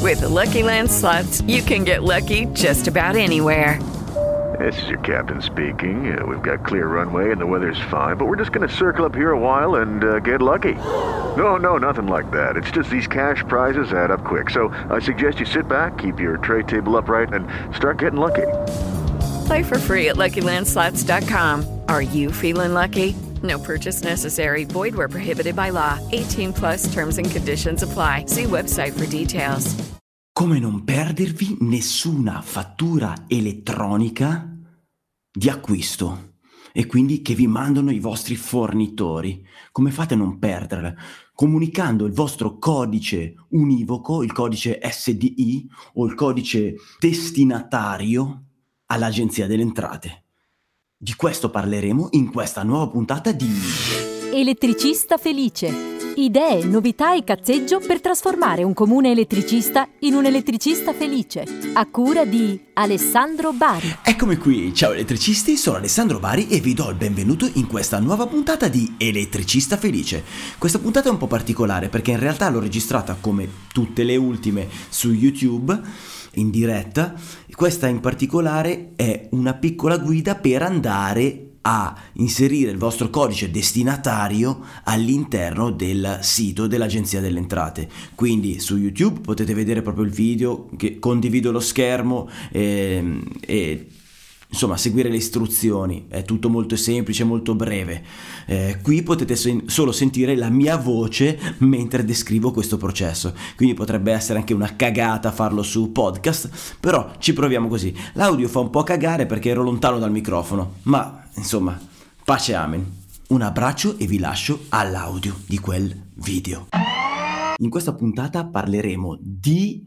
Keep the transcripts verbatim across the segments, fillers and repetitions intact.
With the Lucky Land Slots, you can get lucky just about anywhere. This is your captain speaking. Uh, we've got clear runway and the weather's fine, but we're just going to circle up here a while and uh, get lucky. No, no, nothing like that. It's just these cash prizes add up quick. So I suggest you sit back, keep your tray table upright, and start getting lucky. Play for free at Lucky Land Slots dot com. Are you feeling lucky? No purchase necessary. Void where prohibited by law. eighteen plus terms and conditions apply. See website for details. Come non perdervi nessuna fattura elettronica di acquisto e quindi che vi mandano i vostri fornitori. Come fate a non perderla? Comunicando il vostro codice univoco, il codice S D I o il codice destinatario all'Agenzia delle Entrate. Di questo parleremo in questa nuova puntata di Elettricista Felice. Idee, novità e cazzeggio per trasformare un comune elettricista in un elettricista felice. A cura di Alessandro Bari. Eccomi qui, ciao elettricisti, sono Alessandro Bari e vi do il benvenuto in questa nuova puntata di Elettricista Felice. Questa puntata è un po' particolare perché in realtà l'ho registrata come tutte le ultime su YouTube in diretta. Questa in particolare è una piccola guida per andare a inserire il vostro codice destinatario all'interno del sito dell'Agenzia delle Entrate. Quindi su YouTube potete vedere proprio il video, che condivido lo schermo e, e insomma seguire le istruzioni. È tutto molto semplice, molto breve. Eh, qui potete sen- solo sentire la mia voce mentre descrivo questo processo, quindi potrebbe essere anche una cagata farlo su podcast, però ci proviamo così. L'audio fa un po' cagare perché ero lontano dal microfono, ma insomma, pace amen. Un abbraccio e vi lascio all'audio di quel video. In questa puntata parleremo di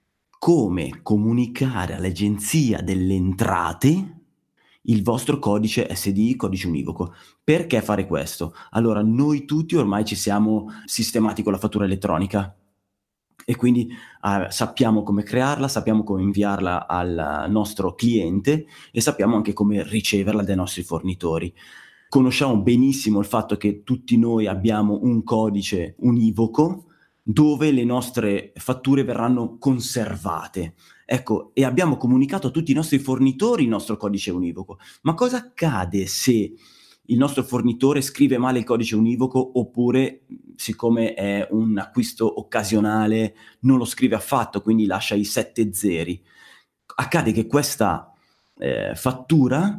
come comunicare all'Agenzia delle Entrate il vostro codice S D I, codice univoco. Perché fare questo? Allora, noi tutti ormai ci siamo sistemati con la fattura elettronica e quindi eh, sappiamo come crearla, sappiamo come inviarla al nostro cliente e sappiamo anche come riceverla dai nostri fornitori. Conosciamo benissimo il fatto che tutti noi abbiamo un codice univoco dove le nostre fatture verranno conservate. Ecco, e abbiamo comunicato a tutti i nostri fornitori il nostro codice univoco. Ma cosa accade se il nostro fornitore scrive male il codice univoco oppure, siccome è un acquisto occasionale, non lo scrive affatto, quindi lascia i sette zeri? Accade che questa eh, fattura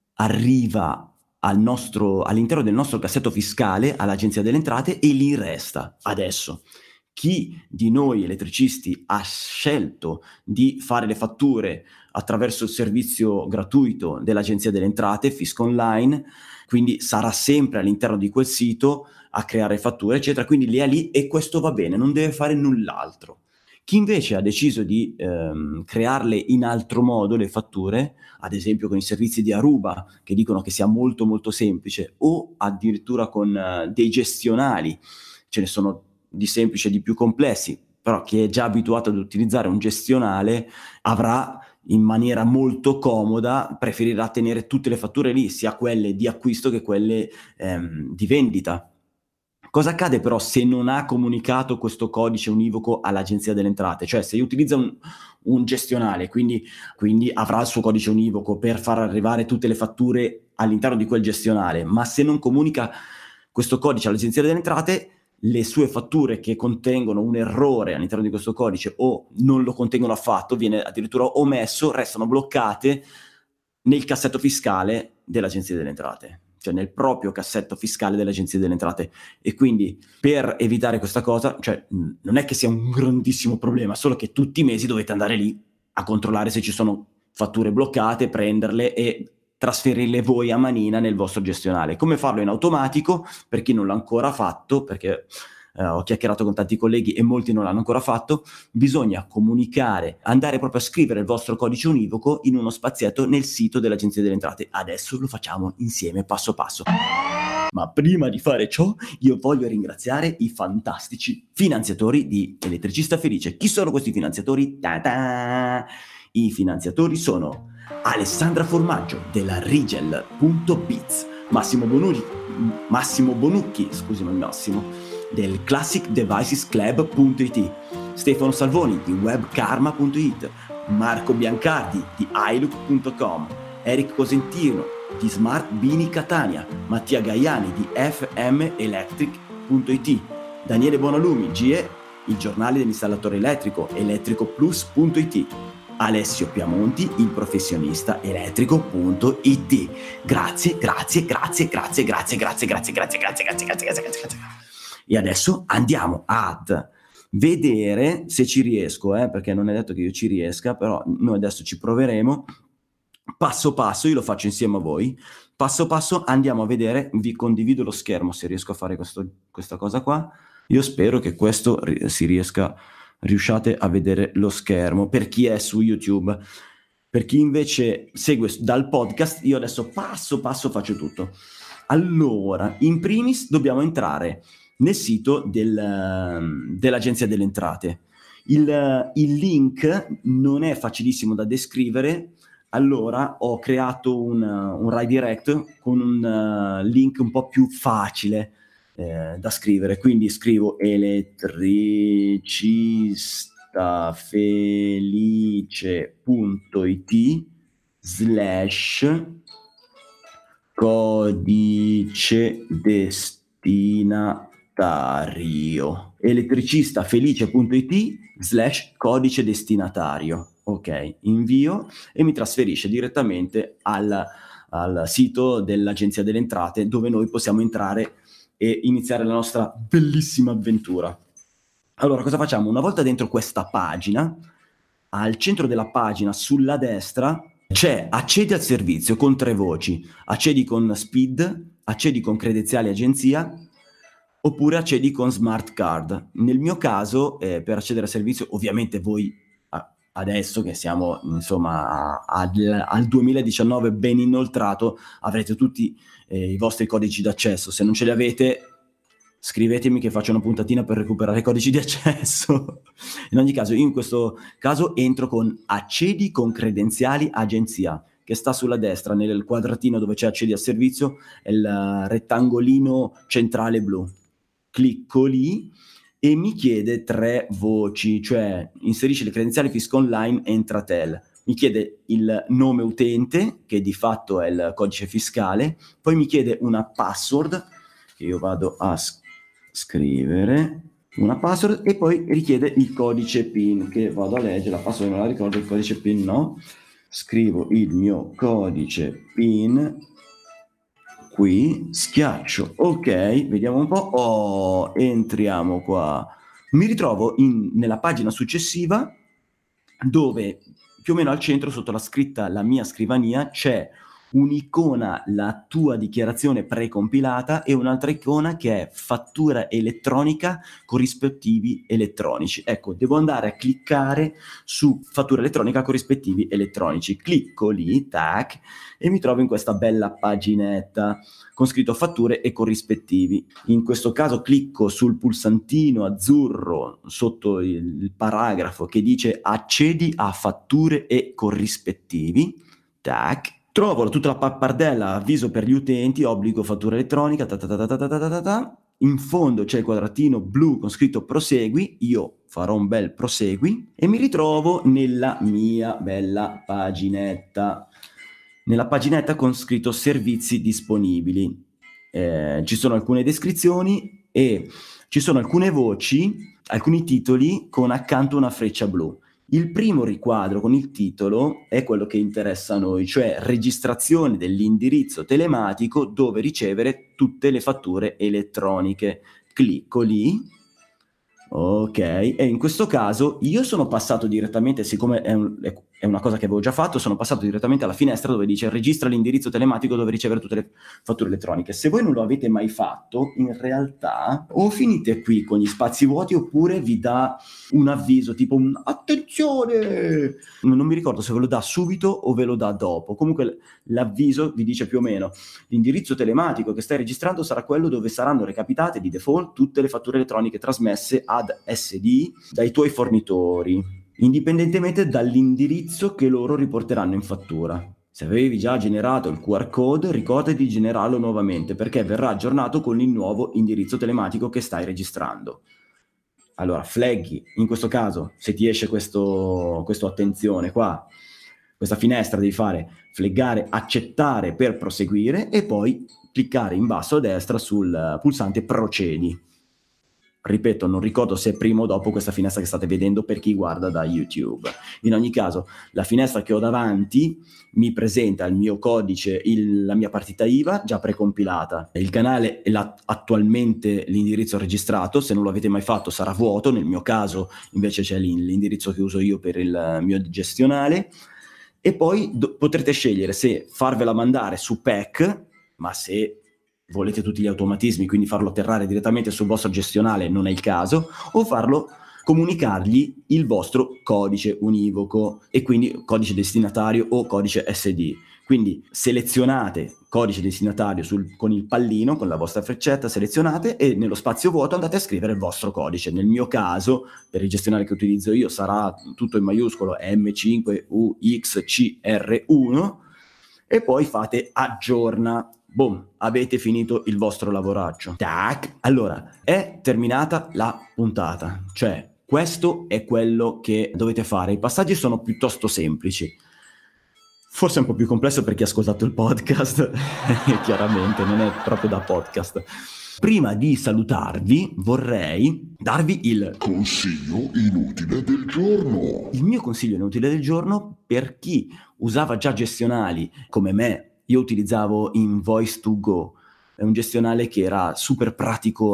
arriva al nostro, all'interno del nostro cassetto fiscale, all'Agenzia delle Entrate, e lì resta. Adesso, chi di noi elettricisti ha scelto di fare le fatture attraverso il servizio gratuito dell'Agenzia delle Entrate, Fisco Online, quindi sarà sempre all'interno di quel sito a creare fatture, eccetera, quindi lì è lì e questo va bene, non deve fare null'altro. Chi invece ha deciso di ehm, crearle in altro modo le fatture, ad esempio con i servizi di Aruba, che dicono che sia molto molto semplice, o addirittura con uh, dei gestionali, ce ne sono di semplici e di più complessi, però chi è già abituato ad utilizzare un gestionale avrà in maniera molto comoda, preferirà tenere tutte le fatture lì, sia quelle di acquisto che quelle ehm, di vendita. Cosa accade però se non ha comunicato questo codice univoco all'Agenzia delle Entrate? Cioè se utilizza un, un gestionale, quindi, quindi avrà il suo codice univoco per far arrivare tutte le fatture all'interno di quel gestionale, ma se non comunica questo codice all'Agenzia delle Entrate, le sue fatture che contengono un errore all'interno di questo codice o non lo contengono affatto, viene addirittura omesso, restano bloccate nel cassetto fiscale dell'Agenzia delle Entrate, cioè nel proprio cassetto fiscale dell'Agenzia delle Entrate. E quindi per evitare questa cosa, cioè non è che sia un grandissimo problema, solo che tutti i mesi dovete andare lì a controllare se ci sono fatture bloccate, prenderle e trasferirle voi a manina nel vostro gestionale. Come farlo in automatico? Per chi non l'ha ancora fatto, perché eh, ho chiacchierato con tanti colleghi e molti non l'hanno ancora fatto, bisogna comunicare, andare proprio a scrivere il vostro codice univoco in uno spazietto nel sito dell'Agenzia delle Entrate. Adesso lo facciamo insieme, passo passo. Ma prima di fare ciò, io voglio ringraziare i fantastici finanziatori di Elettricista Felice. Chi sono questi finanziatori? Ta-ta! I finanziatori sono Alessandra Formaggio della Rigel punto biz, Massimo Bonucchi, Massimo Bonucchi, scusami Massimo, del Classic Devices Club punto it, Stefano Salvoni di webkarma punto it, Marco Biancardi di ilook punto com, Eric Cosentino di Smart Bini Catania, Mattia Gaiani di f m electric punto it, Daniele Bonalumi, G E, il giornale dell'installatore elettrico, elettricoplus punto it, Alessio Piamonti, il professionista elettrico punto it. Grazie, grazie, grazie, grazie, grazie, grazie, grazie, grazie, grazie, grazie, grazie, grazie, grazie. E adesso andiamo ad vedere se ci riesco, eh, perché non è detto che io ci riesca, però noi adesso ci proveremo. Passo passo, io lo faccio insieme a voi. Passo passo andiamo a vedere, vi condivido lo schermo se riesco a fare questo, questa cosa qua. Io spero che questo si riesca, riusciate a vedere lo schermo per chi è su YouTube. Per chi invece segue dal podcast, io adesso passo passo faccio tutto. Allora, in primis dobbiamo entrare nel sito del, dell'Agenzia delle Entrate. Il, il link non è facilissimo da descrivere, allora ho creato un, un redirect con un uh, link un po' più facile eh, da scrivere, quindi scrivo elettricistafelice punto it slash codice destinatario, elettricistafelice punto it slash codice destinatario. Ok, invio e mi trasferisce direttamente al, al sito dell'Agenzia delle Entrate, dove noi possiamo entrare e iniziare la nostra bellissima avventura. Allora, cosa facciamo? Una volta dentro questa pagina, al centro della pagina, sulla destra, c'è accedi al servizio con tre voci: accedi con Speed, accedi con credenziali agenzia, oppure accedi con Smart Card. Nel mio caso, eh, per accedere al servizio, ovviamente voi adesso che siamo insomma al, al duemiladiciannove ben inoltrato, avrete tutti eh, i vostri codici d'accesso. Se non ce li avete, scrivetemi che faccio una puntatina per recuperare i codici di accesso. In ogni caso, io in questo caso entro con accedi con credenziali agenzia, che sta sulla destra nel quadratino dove c'è accedi al servizio, è il rettangolino centrale blu. Clicco lì e mi chiede tre voci, cioè inserisci le credenziali Fisco Online e Entratel. Mi chiede il nome utente, che di fatto è il codice fiscale, poi mi chiede una password, che io vado a s- scrivere, una password, e poi richiede il codice PIN, che vado a leggere, la password non la ricordo, il codice PIN no, scrivo il mio codice PIN, qui, schiaccio ok, vediamo un po', oh, entriamo qua, mi ritrovo in, nella pagina successiva, dove più o meno al centro, sotto la scritta la mia scrivania, c'è un'icona, la tua dichiarazione precompilata, e un'altra icona che è fattura elettronica corrispettivi elettronici. Ecco, devo andare a cliccare su fattura elettronica corrispettivi elettronici. Clicco lì, tac, e mi trovo in questa bella paginetta con scritto fatture e corrispettivi. In questo caso clicco sul pulsantino azzurro sotto il, il paragrafo che dice accedi a fatture e corrispettivi, tac. Trovo tutta la pappardella, avviso per gli utenti, obbligo fattura elettronica, ta ta ta ta ta ta ta ta. In fondo c'è il quadratino blu con scritto prosegui, io farò un bel prosegui e mi ritrovo nella mia bella paginetta. Nella paginetta con scritto servizi disponibili. Eh, ci sono alcune descrizioni e ci sono alcune voci, alcuni titoli con accanto una freccia blu. Il primo riquadro con il titolo è quello che interessa a noi, cioè registrazione dell'indirizzo telematico dove ricevere tutte le fatture elettroniche. Clicco lì, ok, e in questo caso io sono passato direttamente, siccome è, un, è una cosa che avevo già fatto, sono passato direttamente alla finestra dove dice registra l'indirizzo telematico dove ricevere tutte le fatture elettroniche. Se voi non lo avete mai fatto, in realtà o finite qui con gli spazi vuoti oppure vi dà un avviso tipo un attenzione, non mi ricordo se ve lo dà subito o ve lo dà dopo. Comunque l'avviso vi dice più o meno l'indirizzo telematico che stai registrando sarà quello dove saranno recapitate di default tutte le fatture elettroniche trasmesse ad S D dai tuoi fornitori, indipendentemente dall'indirizzo che loro riporteranno in fattura. Se avevi già generato il Q R code, ricordati di generarlo nuovamente perché verrà aggiornato con il nuovo indirizzo telematico che stai registrando. allora flaggi, in questo caso se ti esce questo, questo attenzione qua, questa finestra, devi fare flaggare, accettare per proseguire e poi cliccare in basso a destra sul pulsante procedi. Ripeto, non ricordo se è prima o dopo questa finestra che state vedendo per chi guarda da YouTube. In ogni caso, la finestra che ho davanti mi presenta il mio codice, il, la mia partita I V A già precompilata. Il canale è la, attualmente l'indirizzo registrato, se non lo avete mai fatto sarà vuoto, nel mio caso invece c'è l'indirizzo che uso io per il mio gestionale, e poi do, potrete scegliere se farvela mandare su P E C, ma se volete tutti gli automatismi, quindi farlo atterrare direttamente sul vostro gestionale non è il caso, o farlo comunicargli il vostro codice univoco e quindi codice destinatario o codice S D. Quindi selezionate codice destinatario sul, con il pallino, con la vostra freccetta selezionate e nello spazio vuoto andate a scrivere il vostro codice. Nel mio caso, per il gestionale che utilizzo io, sarà tutto in maiuscolo M cinque U X C R uno e poi fate aggiorna. Boom, avete finito il vostro lavoraggio. Tac. Allora, è terminata la puntata. Cioè, questo è quello che dovete fare. I passaggi sono piuttosto semplici. Forse è un po' più complesso per chi ha ascoltato il podcast. Chiaramente, non è proprio da podcast. Prima di salutarvi, vorrei darvi il consiglio inutile del giorno. Il mio consiglio inutile del giorno per chi usava già gestionali come me. Io utilizzavo Invoice to Go, è un gestionale che era super pratico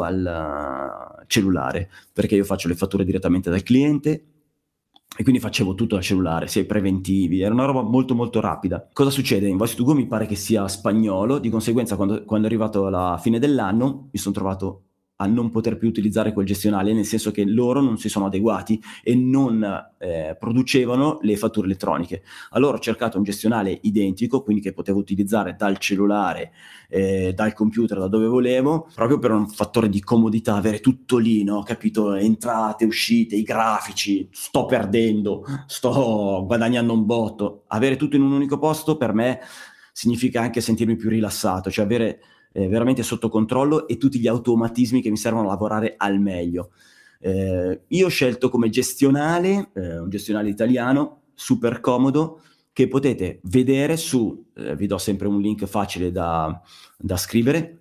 al cellulare, perché io faccio le fatture direttamente dal cliente e quindi facevo tutto dal cellulare, sia i preventivi, era una roba molto molto rapida. Cosa succede? Invoice to Go mi pare che sia spagnolo, di conseguenza quando, quando è arrivato alla fine dell'anno mi sono trovato a non poter più utilizzare quel gestionale, nel senso che loro non si sono adeguati e non eh, producevano le fatture elettroniche. Allora ho cercato un gestionale identico, quindi che potevo utilizzare dal cellulare, eh, dal computer, da dove volevo, proprio per un fattore di comodità, avere tutto lì, no? Capito? Entrate, uscite, i grafici, sto perdendo, sto guadagnando un botto. Avere tutto in un unico posto per me significa anche sentirmi più rilassato, cioè avere Eh, veramente sotto controllo e tutti gli automatismi che mi servono a lavorare al meglio. Eh, io ho scelto come gestionale, eh, un gestionale italiano, super comodo, che potete vedere su, eh, vi do sempre un link facile da, da scrivere,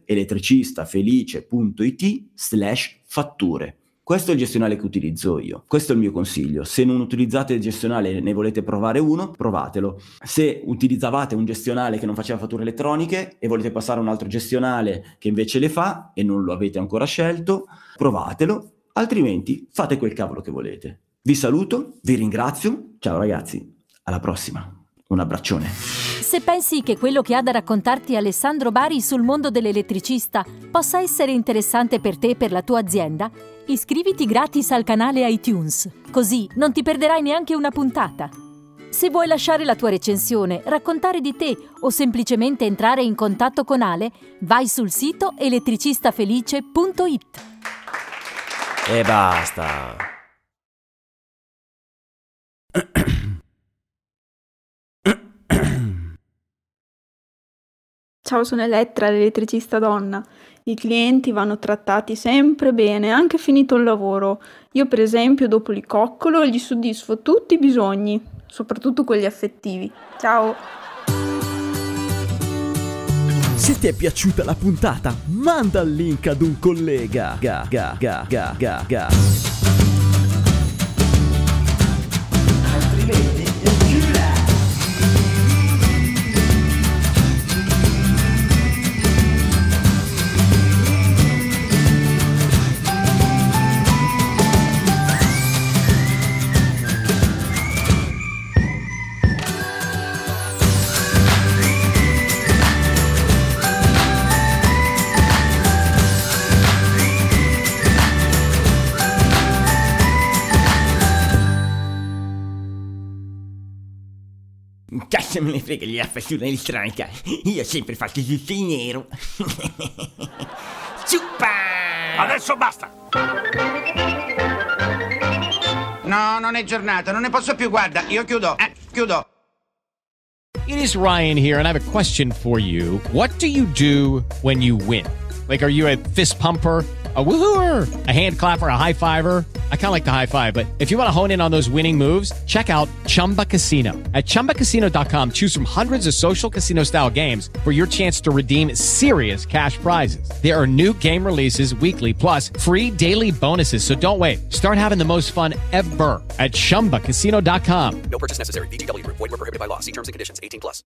elettricistafelice.it slash fatture. Questo è il gestionale che utilizzo io, questo è il mio consiglio. Se non utilizzate il gestionale e ne volete provare uno, provatelo. Se utilizzavate un gestionale che non faceva fatture elettroniche e volete passare a un altro gestionale che invece le fa e non lo avete ancora scelto, provatelo, altrimenti fate quel cavolo che volete. Vi saluto, vi ringrazio, ciao ragazzi, alla prossima, un abbraccione. Se pensi che quello che ha da raccontarti Alessandro Bari sul mondo dell'elettricista possa essere interessante per te e per la tua azienda, iscriviti gratis al canale iTunes, così non ti perderai neanche una puntata. Se vuoi lasciare la tua recensione, raccontare di te o semplicemente entrare in contatto con Ale, vai sul sito elettricistafelice punto it. E basta. Ciao, sono Elettra, l'elettricista donna. I clienti vanno trattati sempre bene, anche finito il lavoro. Io per esempio dopo li coccolo e gli soddisfo tutti i bisogni, soprattutto quelli affettivi. Ciao! Se ti è piaciuta la puntata, manda il link ad un collega. Ga, ga, ga, ga, ga, ga. Altrimenti cazzo me ne frega la fattura elettronica, io ho sempre fatto tutto in nero. Ciuppa! Adesso basta! No, non è giornata, non ne posso più, guarda, io chiudo, eh, chiudo. It is Ryan here, and I have a question for you. What do you do when you win? Like, are you a fist pumper, a woohooer, a hand clapper, a high fiver? I kind of like the high five, but if you want to hone in on those winning moves, check out Chumba Casino. At chumba casino dot com, choose from hundreds of social casino style games for your chance to redeem serious cash prizes. There are new game releases weekly, plus free daily bonuses. So don't wait. Start having the most fun ever at chumba casino dot com. No purchase necessary. V G W Group. Void where prohibited by law. See terms and conditions. eighteen plus.